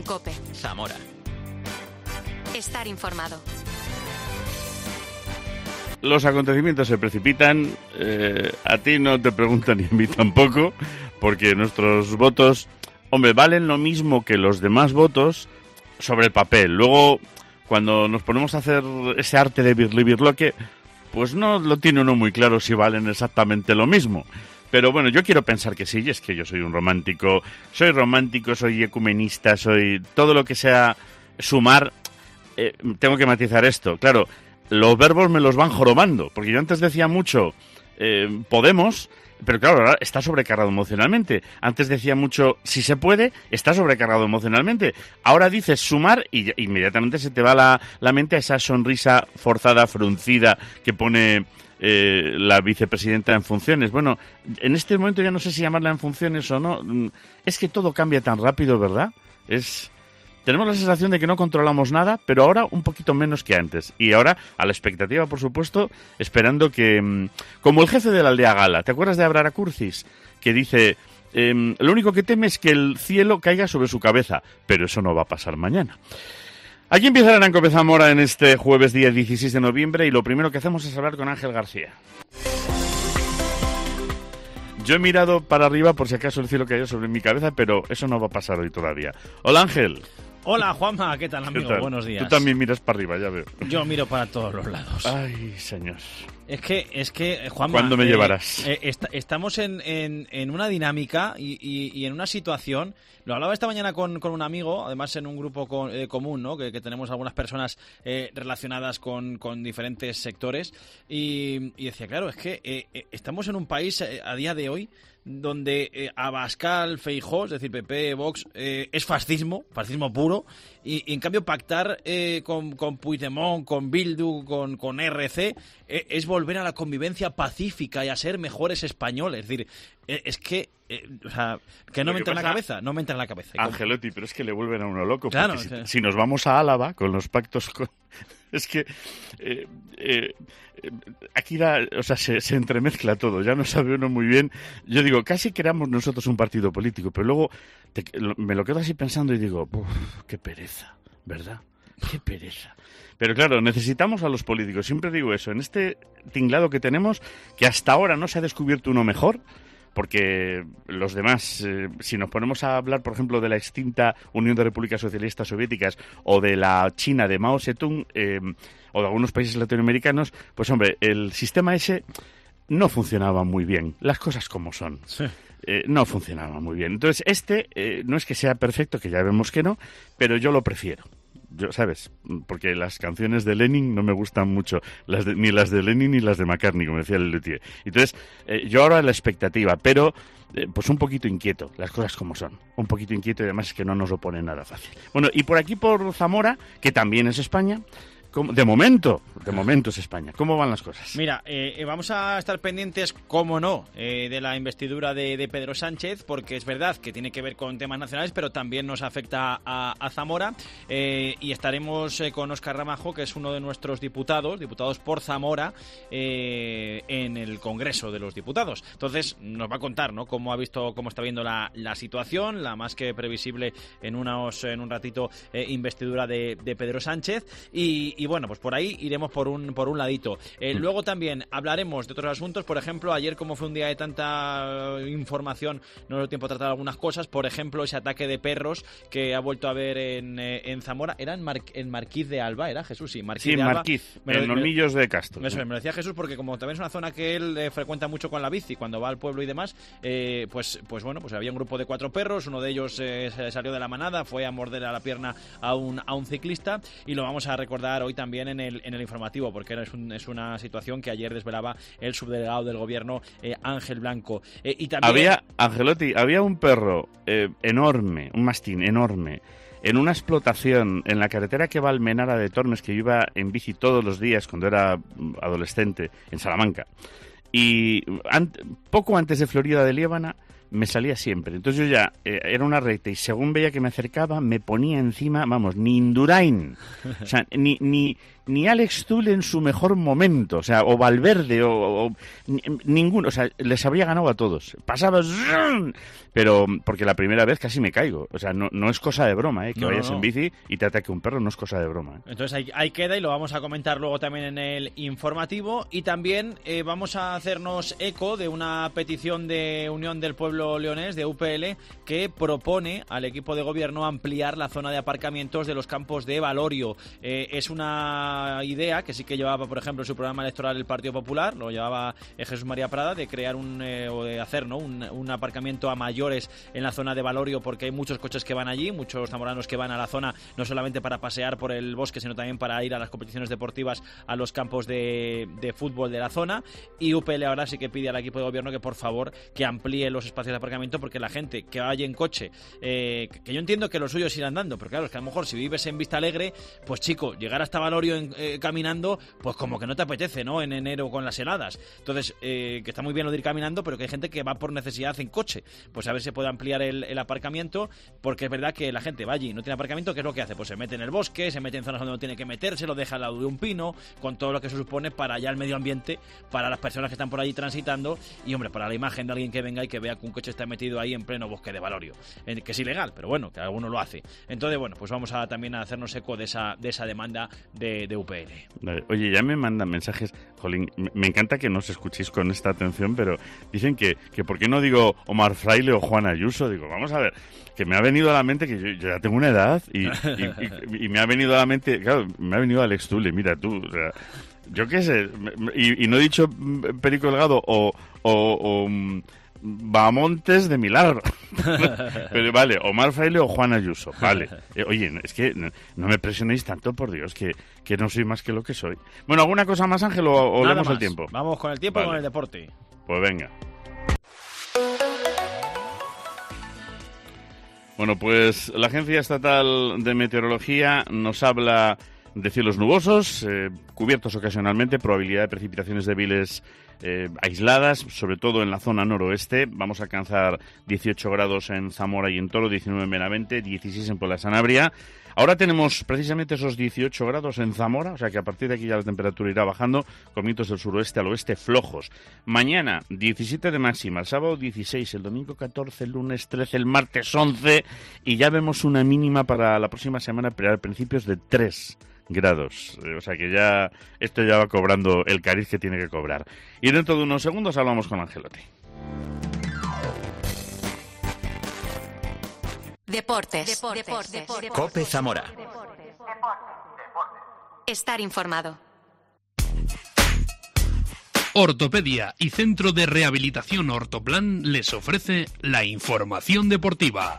COPE. Zamora. Estar informado. Los acontecimientos se precipitan, a ti no te preguntan y a mí tampoco, porque nuestros votos, hombre, valen lo mismo que los demás votos sobre el papel. Luego, cuando nos ponemos a hacer ese arte de birlibirloque, pues no lo tiene uno muy claro si valen exactamente lo mismo. Pero bueno, yo quiero pensar que sí, y es que yo soy un romántico, soy ecumenista, soy todo lo que sea sumar. Tengo que matizar esto, claro. Los verbos me los van jorobando, porque yo antes decía mucho Podemos, pero claro, ahora está sobrecargado emocionalmente. Antes decía mucho si se puede, está sobrecargado emocionalmente. Ahora dices sumar y inmediatamente se te va la mente a esa sonrisa forzada, fruncida que pone la vicepresidenta en funciones. Bueno, en este momento ya no sé si llamarla en funciones o no. Es que todo cambia tan rápido, ¿verdad? Tenemos la sensación de que no controlamos nada, pero ahora un poquito menos que antes. Y ahora, a la expectativa, por supuesto, esperando que... Como el jefe de la aldea Gala, ¿te acuerdas de Abrara Curcis? Que dice, lo único que teme es que el cielo caiga sobre su cabeza, pero eso no va a pasar mañana. Aquí empieza la Arancope Zamora en este jueves día 16 de noviembre y lo primero que hacemos es hablar con Ángel García. Yo he mirado para arriba por si acaso el cielo cayó sobre mi cabeza, pero eso no va a pasar hoy todavía. Hola, Ángel. Hola, Juanma, ¿qué tal, amigo? ¿Qué tal? Buenos días. Tú también miras para arriba, ya veo. Yo miro para todos los lados. Ay, señor. Es que Juanma... ¿Cuándo me llevarás? Estamos en una dinámica y en una situación... Lo hablaba esta mañana con un amigo, además en un grupo común, ¿no? Que tenemos algunas personas relacionadas con diferentes sectores. Y decía, claro, es que estamos en un país a día de hoy donde Abascal, Feijóo, es decir, PP, Vox, es fascismo puro, y en cambio pactar con Puigdemont, con Bildu, con RC, es volver a la convivencia pacífica y a ser mejores españoles. Es decir, es que, o sea, que no me entra en la cabeza, Angelotti, pero es que le vuelven a uno loco, claro, porque si nos vamos a Álava con los pactos es que aquí se entremezcla todo, ya no sabe uno muy bien. Yo digo, casi creamos nosotros un partido político, pero luego me lo quedo así pensando y digo, qué pereza, ¿verdad? Qué pereza. Pero claro, necesitamos a los políticos, siempre digo eso, en este tinglado que tenemos, que hasta ahora no se ha descubierto uno mejor, porque los demás, si nos ponemos a hablar, por ejemplo, de la extinta Unión de Repúblicas Socialistas Soviéticas o de la China de Mao Zedong o de algunos países latinoamericanos, pues hombre, el sistema ese no funcionaba muy bien, las cosas como son. Sí. No funcionaba muy bien. Entonces, no es que sea perfecto, que ya vemos que no, pero yo lo prefiero. ¿Sabes? Porque las canciones de Lenin no me gustan mucho, ni las de Lenin ni las de McCartney, como decía Lelutier. Entonces, yo ahora la expectativa, pero pues un poquito inquieto, las cosas como son. Un poquito inquieto y además es que no nos lo pone nada fácil. Bueno, y por aquí por Zamora, que también es España... De momento es España. ¿Cómo van las cosas? Mira, vamos a estar pendientes, cómo no, de la investidura de Pedro Sánchez, porque es verdad que tiene que ver con temas nacionales, pero también nos afecta a Zamora, y estaremos con Óscar Ramajo, que es uno de nuestros diputados por Zamora, en el Congreso de los Diputados. Entonces, nos va a contar, ¿no?, cómo está viendo la situación, la más que previsible en un ratito, investidura de Pedro Sánchez, y bueno, pues por ahí iremos por un ladito. Luego también hablaremos de otros asuntos. Por ejemplo, ayer, como fue un día de tanta información, no dio tiempo a tratar algunas cosas. Por ejemplo, ese ataque de perros que ha vuelto a ver en Zamora. ¿Era en Marquís de Alba? ¿Era, Jesús? Sí, Marquís de Alba. Marquís, en Hornillos de Castro. Eso me lo decía Jesús, porque como también es una zona que él frecuenta mucho con la bici, cuando va al pueblo y demás, pues bueno, pues había un grupo de 4 perros. Uno de ellos se salió de la manada, fue a morder a la pierna a un ciclista, y lo vamos a recordar hoy también en el informativo, porque es una situación que ayer desvelaba el subdelegado del gobierno, Ángel Blanco. Y también había un perro enorme, un mastín enorme, en una explotación en la carretera que va a Almenara de Tormes, que yo iba en bici todos los días cuando era adolescente, en Salamanca. Y poco antes de Florida de Liébana me salía siempre. Entonces yo ya era una recta y según veía que me acercaba, me ponía encima, vamos, ni Indurain, o sea, ni Alex Zule en su mejor momento, o sea, o Valverde, ninguno, o sea, les habría ganado a todos. Pasaba, pero porque la primera vez casi me caigo, o sea, no es cosa de broma, que vayas en bici y te ataque un perro, no es cosa de broma. Entonces ahí queda y lo vamos a comentar luego también en el informativo y también vamos a hacernos eco de una petición de Unión del Pueblo Leonés, de UPL, que propone al equipo de gobierno ampliar la zona de aparcamientos de los campos de Valorio. Es una idea que sí que llevaba, por ejemplo, en su programa electoral el Partido Popular, lo llevaba Jesús María Prada, de crear o de hacer, ¿no?, un aparcamiento a mayores en la zona de Valorio, porque hay muchos coches que van allí, muchos zamoranos que van a la zona no solamente para pasear por el bosque, sino también para ir a las competiciones deportivas, a los campos de fútbol de la zona. Y UPL ahora sí que pide al equipo de gobierno que por favor que amplíe los espacios de aparcamiento, porque la gente que vaya en coche, que yo entiendo que lo suyo es ir andando, pero claro, es que a lo mejor si vives en Vista Alegre, pues chico, llegar hasta Valorio caminando, pues como que no te apetece, ¿no?, en enero con las heladas. Entonces, que está muy bien lo de ir caminando, pero que hay gente que va por necesidad en coche. Pues a ver si se puede ampliar el aparcamiento, porque es verdad que la gente va allí, no tiene aparcamiento, ¿qué es lo que hace? Pues se mete en el bosque, se mete en zonas donde no tiene que meterse, lo deja al lado de un pino, con todo lo que se supone para allá el medio ambiente, para las personas que están por allí transitando y, hombre, para la imagen de alguien que venga y que vea que un coche está metido ahí en pleno bosque de Valorio, que es ilegal, pero bueno, que alguno lo hace. Entonces, bueno, pues vamos a también a hacernos eco de esa demanda de UPL. Oye, ya me mandan mensajes, jolín, me encanta que nos escuchéis con esta atención, pero dicen que ¿por qué no digo Omar Fraile o Juan Ayuso? Digo, vamos a ver, que me ha venido a la mente que yo ya tengo una edad y me ha venido a la mente, claro, me ha venido Alex Zule, mira tú, o sea, yo qué sé, y no he dicho Perico Delgado o Bamontes de Milagro. Pero vale, Omar Fraile o Juan Ayuso, vale. Oye, es que no me presionéis tanto, por Dios, que no soy más que lo que soy. Bueno, ¿alguna cosa más, Ángel, o leemos el tiempo? Vamos con el tiempo, vale. Y con el deporte. Pues venga. Bueno, pues la Agencia Estatal de Meteorología nos habla de cielos nubosos, cubiertos ocasionalmente, probabilidad de precipitaciones débiles aisladas, sobre todo en la zona noroeste. Vamos a alcanzar 18 grados en Zamora y en Toro, 19 en Benavente, 16 en Puebla de Sanabria. Ahora tenemos precisamente esos 18 grados en Zamora, o sea que a partir de aquí ya la temperatura irá bajando, con vientos del suroeste al oeste flojos. Mañana 17 de máxima, el sábado 16, el domingo 14, el lunes 13, el martes 11 y ya vemos una mínima para la próxima semana, pero a principios de 3 grados. O sea que ya esto ya va cobrando el cariz que tiene que cobrar. Y dentro de unos segundos hablamos con Angelotti. Deportes. COPE Zamora. Estar informado. Ortopedia y Centro de Rehabilitación Ortoplan les ofrece la información deportiva.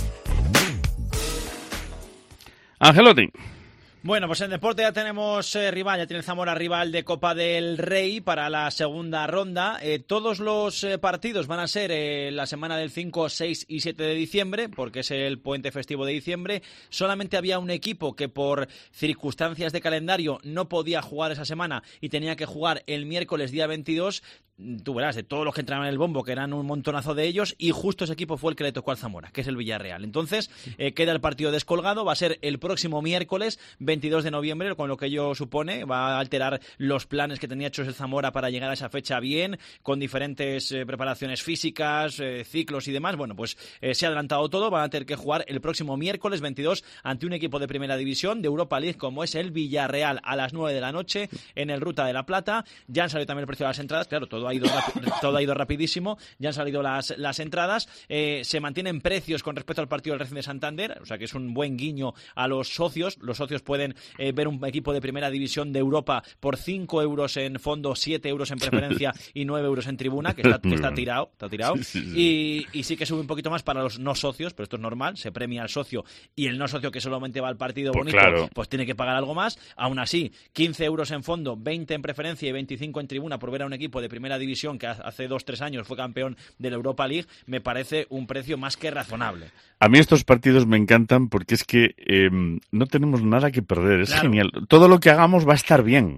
Angelotti. Bueno, pues en deporte ya tenemos rival, ya tiene el Zamora rival de Copa del Rey para la segunda ronda. Todos los partidos van a ser la semana del 5, 6 y 7 de diciembre, porque es el puente festivo de diciembre. Solamente había un equipo que por circunstancias de calendario no podía jugar esa semana y tenía que jugar el miércoles día 22. Tú verás, de todos los que entraban en el bombo, que eran un montonazo de ellos, y justo ese equipo fue el que le tocó al Zamora, que es el Villarreal. Entonces, queda el partido descolgado, va a ser el próximo miércoles 22 de noviembre, con lo que ello supone, va a alterar los planes que tenía hechos el Zamora para llegar a esa fecha bien, con diferentes preparaciones físicas, ciclos y demás. Bueno, pues se ha adelantado todo, van a tener que jugar el próximo miércoles 22 ante un equipo de primera división de Europa League como es el Villarreal a las 9 de la noche en el Ruta de la Plata. Ya han salido también el precio de las entradas, claro, todo ha ido rapidísimo, ya han salido las entradas, se mantienen precios con respecto al partido del Racing de Santander, o sea que es un buen guiño a los socios pueden ver un equipo de primera división de Europa por 5 euros en fondo, 7 euros en preferencia y 9 euros en tribuna, que está tirado. Sí. Y sí que sube un poquito más para los no socios, pero esto es normal, se premia al socio y el no socio que solamente va al partido bonito, claro, pues tiene que pagar algo más. Aún así, 15 euros en fondo, 20 en preferencia y 25 en tribuna por ver a un equipo de primera división que hace 2-3 años fue campeón de la Europa League, me parece un precio más que razonable. A mí estos partidos me encantan porque es que no tenemos nada que perder, es claro. Genial. Todo lo que hagamos va a estar bien.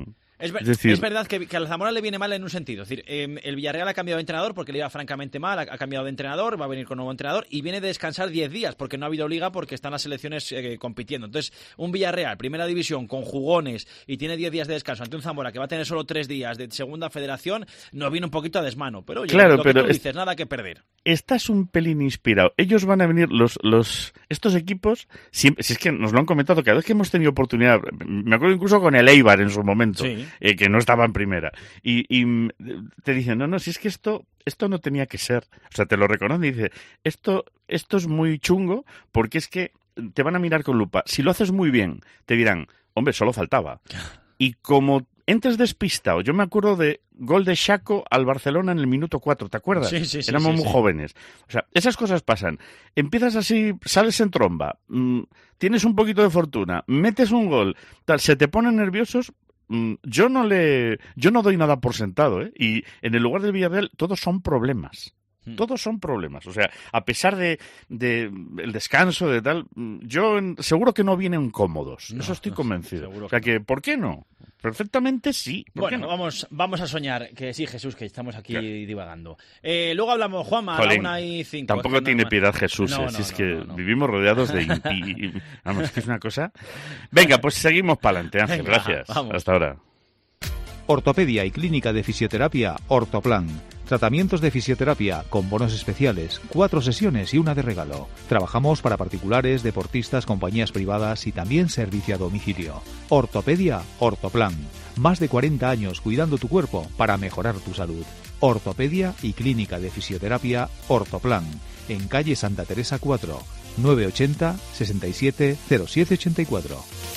Es verdad que a la Zamora le viene mal en un sentido. Es decir, el Villarreal ha cambiado de entrenador porque le iba francamente mal, ha cambiado de entrenador, va a venir con nuevo entrenador y viene de descansar 10 días porque no ha habido liga porque están las selecciones compitiendo. Entonces, un Villarreal, primera división, con jugones y tiene 10 días de descanso ante un Zamora que va a tener solo 3 días de segunda federación, nos viene un poquito a desmano. Pero oye, claro, lo que tú dices, nada que perder. Estás un pelín inspirado. Ellos van a venir, estos equipos, si es que nos lo han comentado cada vez que hemos tenido oportunidad, me acuerdo incluso con el Eibar en su momento, sí. Que no estaba en primera, y te dicen, no, si es que esto no tenía que ser. O sea, te lo reconocen y dice, esto es muy chungo porque es que te van a mirar con lupa. Si lo haces muy bien, te dirán, hombre, solo faltaba. Y como entres despistado, yo me acuerdo de gol de Xaco al Barcelona en el minuto 4, ¿te acuerdas? Sí. Éramos muy jóvenes. O sea, esas cosas pasan. Empiezas así, sales en tromba, tienes un poquito de fortuna, metes un gol, tal, se te ponen nerviosos. Yo no doy nada por sentado, ¿eh? Y en el lugar del Villarreal todos son problemas. Todos son problemas. O sea, a pesar de el descanso, de tal, yo seguro que no vienen cómodos. Eso estoy convencido. O sea, que ¿por qué no? Perfectamente sí. Bueno, no? vamos a soñar. Que sí, Jesús, que estamos aquí divagando. Luego hablamos, Juanma, a la 1:05. Tampoco tiene piedad Jesús. Es que vivimos rodeados de vamos, es que es una cosa. Venga, pues seguimos para adelante, Ángel. Venga, gracias. Vamos. Hasta ahora. Ortopedia y Clínica de Fisioterapia Ortoplan. Tratamientos de fisioterapia con bonos especiales, 4 sesiones y una de regalo. Trabajamos para particulares, deportistas, compañías privadas y también servicio a domicilio. Ortopedia Ortoplan. Más de 40 años cuidando tu cuerpo para mejorar tu salud. Ortopedia y Clínica de Fisioterapia Ortoplan. En calle Santa Teresa 4, 980 67 0784.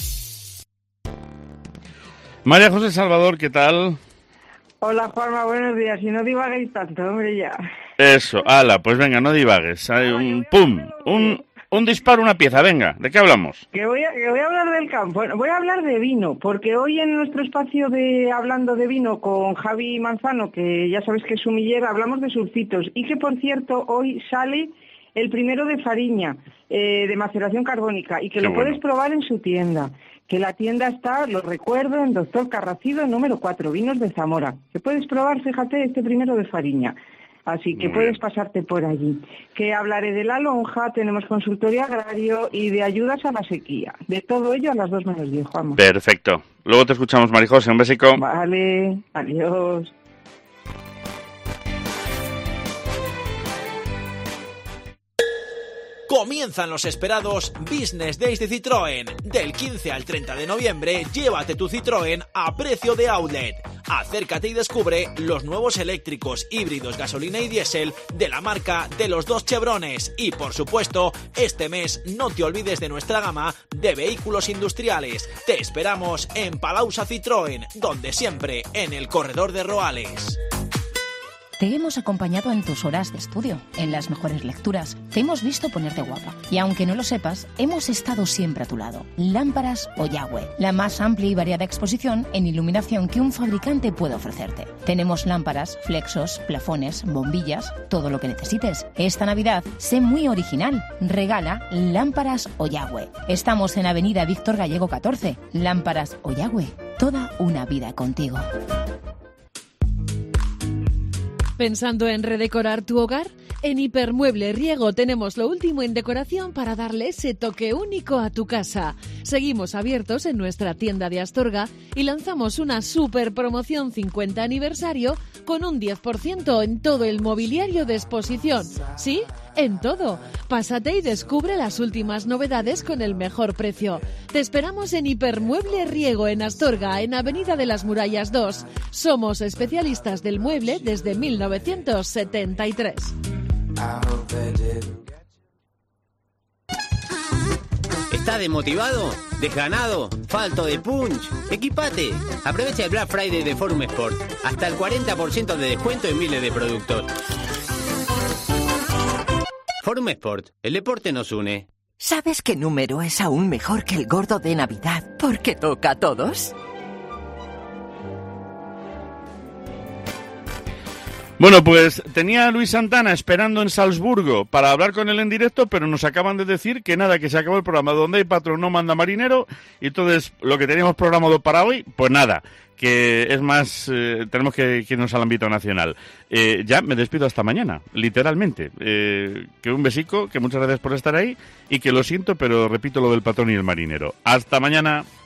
María José Salvador, ¿qué tal? Hola, Juanma, buenos días. Y no divaguéis tanto, hombre, ya. Eso, ala, pues venga, no divagues. Hay un disparo, una pieza, venga. ¿De qué hablamos? Que voy a hablar del campo. Bueno, voy a hablar de vino, porque hoy en nuestro espacio de Hablando de Vino con Javi Manzano, que ya sabes que es sumillera, hablamos de surcitos. Y que, por cierto, hoy sale el primero de Fariña, de maceración carbónica, y que lo puedes probar en su tienda. Que la tienda está, lo recuerdo, en Doctor Carracido, número 4, Vinos de Zamora. Que puedes probar, fíjate, este primero de Fariña. Así que puedes pasarte por allí. Que hablaré de la lonja, tenemos consultorio agrario y de ayudas a la sequía. De todo ello a las 2:10, Juanma. Perfecto. Luego te escuchamos, María José. Un besico. Vale, adiós. Comienzan los esperados Business Days de Citroën. Del 15 al 30 de noviembre, llévate tu Citroën a precio de outlet. Acércate y descubre los nuevos eléctricos, híbridos, gasolina y diésel de la marca de los 2 Chevrones. Y por supuesto, este mes no te olvides de nuestra gama de vehículos industriales. Te esperamos en Palausa Citroën, donde siempre, en el corredor de Roales. Te hemos acompañado en tus horas de estudio, en las mejores lecturas. Te hemos visto ponerte guapa. Y aunque no lo sepas, hemos estado siempre a tu lado. Lámparas Oyagüe, la más amplia y variada exposición en iluminación que un fabricante puede ofrecerte. Tenemos lámparas, flexos, plafones, bombillas, todo lo que necesites. Esta Navidad, sé muy original. Regala Lámparas Oyagüe. Estamos en Avenida Víctor Gallego 14. Lámparas Oyagüe. Toda una vida contigo. ¿Pensando en redecorar tu hogar? En Hipermueble Riego tenemos lo último en decoración para darle ese toque único a tu casa. Seguimos abiertos en nuestra tienda de Astorga y lanzamos una super promoción 50 aniversario con un 10% en todo el mobiliario de exposición. ¿Sí? En todo. Pásate y descubre las últimas novedades con el mejor precio. Te esperamos en Hipermueble Riego en Astorga, en Avenida de las Murallas 2. Somos especialistas del mueble desde 1973. ¿Estás desmotivado? ¿Desganado? ¿Falto de punch? Equipate. Aprovecha el Black Friday de Forum Sport. Hasta el 40% de descuento en miles de productos. Forum Sport. El deporte nos une. ¿Sabes qué número es aún mejor que el gordo de Navidad? Porque toca a todos. Bueno, pues tenía a Luis Santana esperando en Salzburgo para hablar con él en directo, pero nos acaban de decir que nada, que se acabó el programa. Donde hay patrón no manda marinero, y entonces lo que teníamos programado para hoy, pues nada, que es más, tenemos que irnos al ámbito nacional. Ya me despido hasta mañana, literalmente. Que un besico, que muchas gracias por estar ahí, y que lo siento, pero repito lo del patrón y el marinero. Hasta mañana.